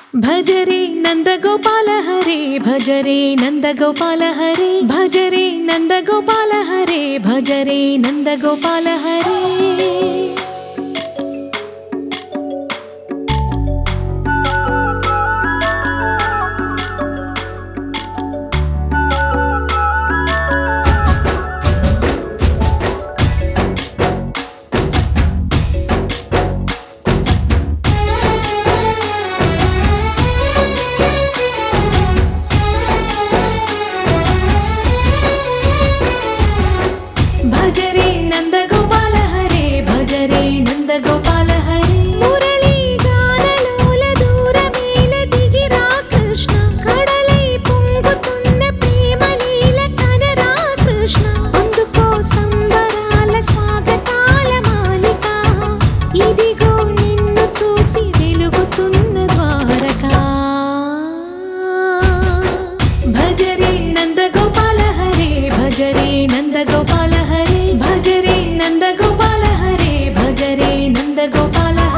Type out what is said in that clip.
भज रे नंद गोपाल हरे भज रे नंद गोपाल हरे भज रे नंद गोपाल हरे भज रे नंद गोपाल हरे भज रे नंद गोपाल हरे भज रे नंद गोपाल हरे मुरली गानलोल दूरमेल दिगिरा कृष्ण कड़लै పొంగుతున్న ప్రేమలీల కనరా కృష్ణ అందుకో సంబరాల స్వాగతాల మాలిక ఇదిగో నిన్ను చూసి వెలుగుతున్న ద్వారకా భజ రే నంద గోపాల హరే భజ రే నంద గోపాల हरे भज रे नंद गोपाल हरे भज रे नंद गोपाल हरे